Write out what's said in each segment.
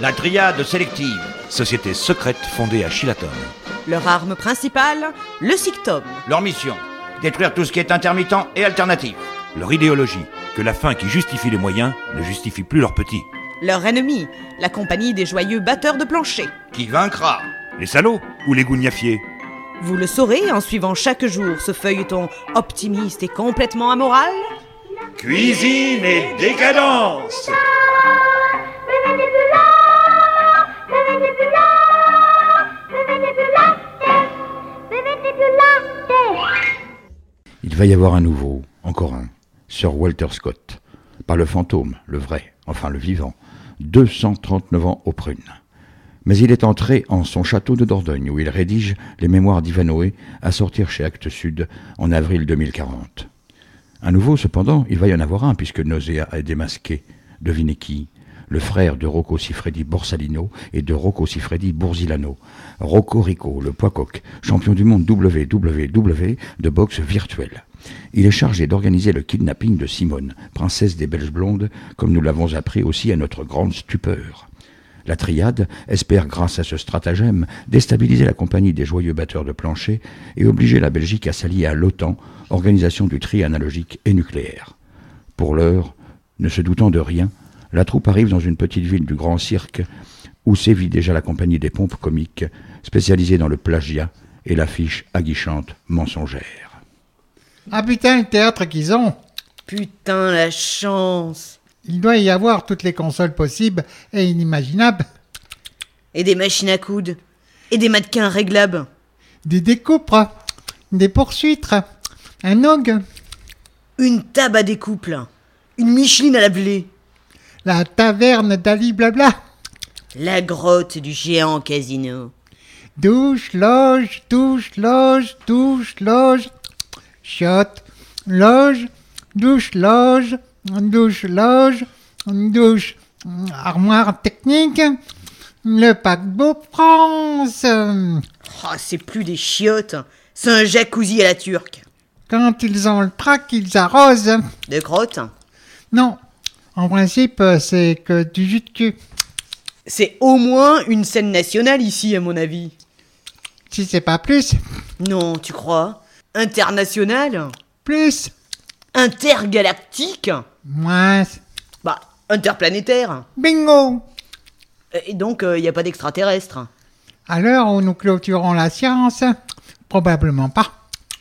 La Triade sélective. Société secrète fondée à Chilaton. Leur arme principale, le Sictom. Leur mission, détruire tout ce qui est intermittent et alternatif. Leur idéologie, que la fin qui justifie les moyens ne justifie plus leurs petits. Leur ennemi, la compagnie des joyeux batteurs de plancher. Qui vaincra? Les salauds ou les gougnafiers? Vous le saurez en suivant chaque jour ce feuilleton optimiste et complètement amoral. Cuisine et décadence. Il va y avoir un nouveau, encore un, Sir Walter Scott. Pas le fantôme, le vrai, enfin le vivant. 239 ans aux prunes. Mais il est entré en son château de Dordogne, où il rédige les mémoires d'Ivanhoé, à sortir chez Actes Sud en avril 2040. Un nouveau, cependant, il va y en avoir un, puisque Nausea est démasqué. Devinez qui? Le frère de Rocco Siffredi Borsalino et de Rocco Siffredi Boursilano. Rocco Rico, le poids-coq, champion du monde WWW de boxe virtuelle. Il est chargé d'organiser le kidnapping de Simone, princesse des Belges blondes, comme nous l'avons appris aussi à notre grande stupeur. La Triade espère, grâce à ce stratagème, déstabiliser la compagnie des joyeux batteurs de plancher et obliger la Belgique à s'allier à l'OTAN, organisation du tri analogique et nucléaire. Pour l'heure, ne se doutant de rien, la troupe arrive dans une petite ville du Grand Cirque où sévit déjà la compagnie des pompes comiques, spécialisée dans le plagiat et l'affiche aguichante mensongère. Ah putain, le théâtre qu'ils ont! Putain, la chance! Il doit y avoir toutes les consoles possibles et inimaginables. Et des machines à coudre. Et des mannequins réglables. Des découpes, des poursuites, un og, Une table à découple. Une Micheline à la blé. la taverne d'Ali Blabla, La grotte du géant casino. douche, loge, douche, loge, douche, loge, chiotte, loge, douche, loge, douche, loge, douche, armoire technique, le paquebot France. Oh, c'est plus des chiottes. C'est un jacuzzi à la turque. Quand ils ont le trac, ils arrosent. De crotte. Non, en principe, c'est que du jus de cul. C'est au moins une scène nationale ici, à mon avis. Si c'est pas plus, Non, tu crois? International? plus, Intergalactique? moins, Bah, interplanétaire. bingo. Et donc, y a pas d'extraterrestres. À l'heure où nous clôturons la science, probablement pas.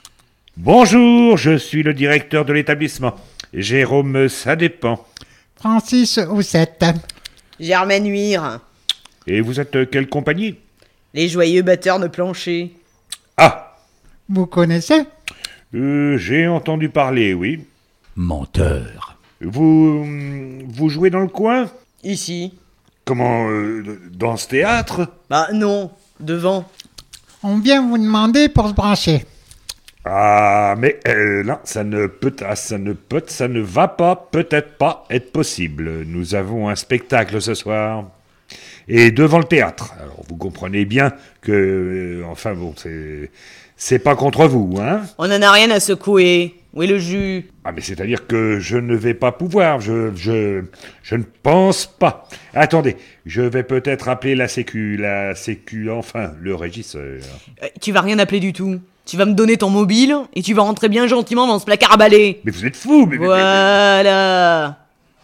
Bonjour, je suis le directeur de l'établissement. Jérôme Sadépend. Francis Houssette. Germaine Huire. Et vous êtes quelle compagnie? Les joyeux batteurs de plancher. Ah, Vous connaissez? j'ai entendu parler, oui. Menteur. Vous jouez dans le coin? Ici. Comment, dans ce théâtre? Bah non, devant. On vient vous demander pour se brancher. Ah, mais non, ça ne va pas, peut-être pas être possible. Nous avons un spectacle ce soir. Et devant le théâtre. Alors, vous comprenez bien que, enfin bon, c'est pas contre vous, hein? On en a rien à secouer. Où est le jus? Ah, mais c'est-à-dire que je ne vais pas pouvoir, je ne pense pas. Attendez, je vais peut-être appeler la sécu, enfin, le régisseur. Tu vas rien appeler du tout. Tu vas me donner ton mobile et tu vas rentrer bien gentiment dans ce placard à balai. Mais vous êtes fou, Voilà.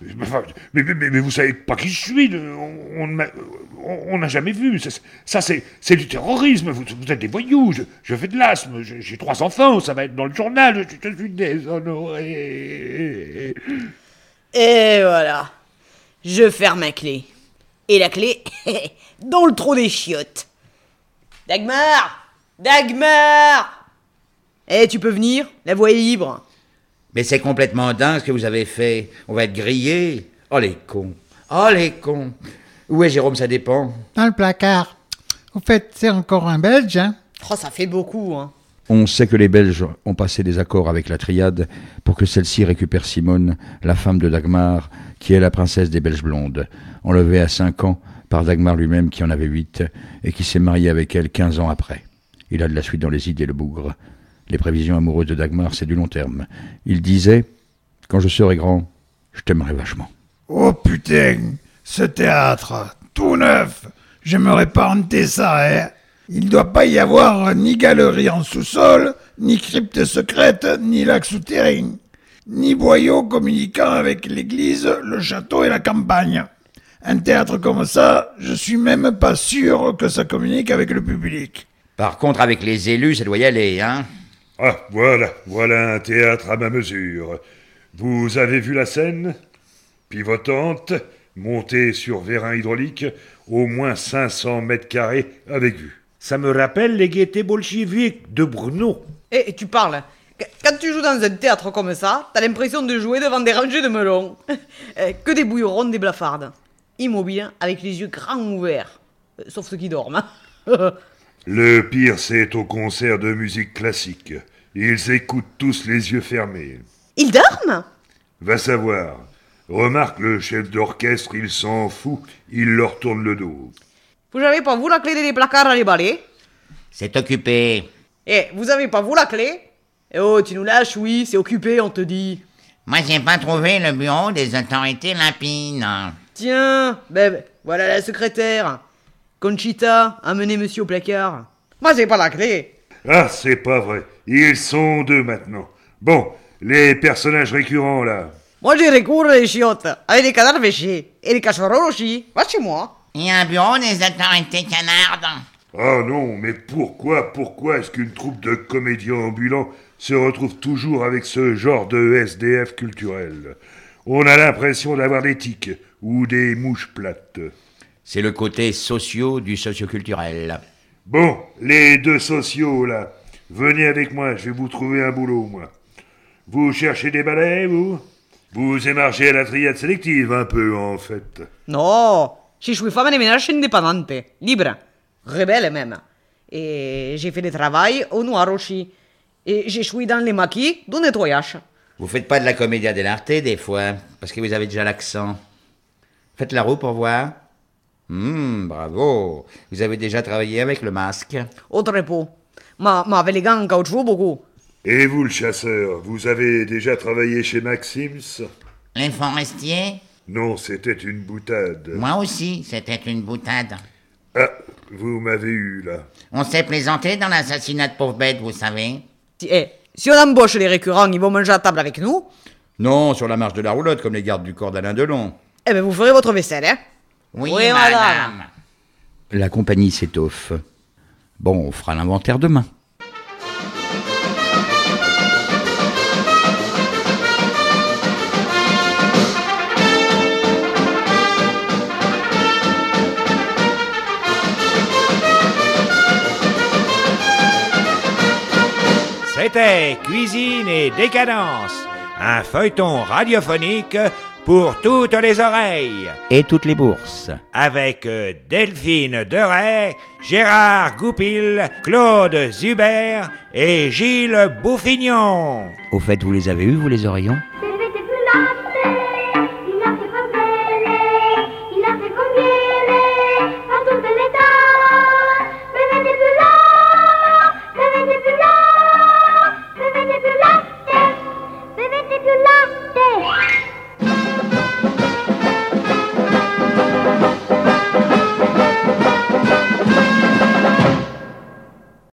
mais vous savez pas qui je suis, on n'a jamais vu, ça c'est du terrorisme, vous êtes des voyous, je fais de l'asthme, j'ai 3 enfants, ça va être dans le journal, je suis déshonoré. Et voilà. Je ferme ma clé. Et la clé, dans le trou des chiottes. Dagmar! Eh, tu peux venir? La voie est libre. Mais c'est complètement dingue ce que vous avez fait. On va être grillés. Oh les cons. Oh les cons. Où est Jérôme Sadépend? Dans le placard. Au fait, c'est encore un Belge, hein? Oh, ça fait beaucoup, hein. On sait que les Belges ont passé des accords avec la Triade pour que celle-ci récupère Simone, la femme de Dagmar, qui est la princesse des Belges blondes, enlevée à 5 ans par Dagmar lui-même qui en avait 8 et qui s'est marié avec elle 15 ans après. Il a de la suite dans les idées, le bougre. Les prévisions amoureuses de Dagmar, c'est du long terme. Il disait « Quand je serai grand, je t'aimerai vachement. » Oh putain, ce théâtre, tout neuf. J'aimerais pas hanter ça, hein. Il doit pas y avoir ni galerie en sous-sol, ni crypte secrète, ni lac souterrain, ni boyau communiquant avec l'église, le château et la campagne. Un théâtre comme ça, je suis même pas sûr que ça communique avec le public. Par contre, avec les élus, ça doit y aller, hein. Ah, voilà un théâtre à ma mesure. Vous avez vu la scène? Pivotante, montée sur vérin hydraulique, au moins 500 mètres carrés avec vue. Ça me rappelle les gaietés bolcheviques de Brno. Et tu parles. Quand tu joues dans un théâtre comme ça, t'as l'impression de jouer devant des rangées de melons. Que des bouillerons, des blafardes. Immobiles, avec les yeux grands ouverts. Sauf ceux qui dorment. Le pire, c'est au concert de musique classique. Ils écoutent tous les yeux fermés. Ils dorment? Va savoir. Remarque, le chef d'orchestre, il s'en fout, il leur tourne le dos. Vous avez pas vous la clé des placards à les balais? C'est occupé. Eh, vous avez pas vous la clé? Eh oh, tu nous lâches, oui, c'est occupé, on te dit. Moi, j'ai pas trouvé le bureau des autorités lampides. Tiens, ben, voilà la secrétaire. Conchita, amenez monsieur au placard. Moi, j'ai pas la clé. Ah, c'est pas vrai. Ils sont deux maintenant. Bon, les personnages récurrents, là. Moi, j'ai recours les chiottes, avec les canards véchés. Et les casseroles aussi. Va chez moi. Il y a un bureau des autorités canardes. Ah non, mais pourquoi est-ce qu'une troupe de comédiens ambulants se retrouve toujours avec ce genre de SDF culturel? On a l'impression d'avoir des tiques ou des mouches plates. C'est le côté socio du socioculturel. Bon, les deux sociaux, là, venez avec moi, je vais vous trouver un boulot, moi. Vous cherchez des balais, vous? Vous émargez à la triade sélective, un peu, en fait. Non, je suis femme de ménage indépendante, libre, rebelle même. Et j'ai fait des travails au noir aussi. Et j'ai choisi dans les maquis du nettoyage. Vous faites pas de la commedia dell'arte des fois, parce que vous avez déjà l'accent. Faites la roue pour voir. Bravo. Vous avez déjà travaillé avec le masque. Au trépeau. Mais avec les gants en caoutchouc, beaucoup. Et vous, le chasseur, vous avez déjà travaillé chez Maxims? Les forestiers? Non, c'était une boutade. Moi aussi, c'était une boutade. Ah, vous m'avez eu, là. On s'est plaisanté dans l'assassinat de pauvres bêtes, vous savez. Si on embauche les récurrents, ils vont manger à table avec nous. Non, sur la marche de la roulotte, comme les gardes du corps d'Alain Delon. Eh ben, vous ferez votre vaisselle, hein. Oui, Oui, madame. La compagnie s'étoffe. Bon, on fera l'inventaire demain. C'était Cuisine et Décadence, un feuilleton radiophonique pour toutes les oreilles, Et toutes les bourses. avec Delphine Deray, Gérard Goupil, Claude Zuber et Gilles Bouffignon. Au fait, vous les avez eus, vous les Orions?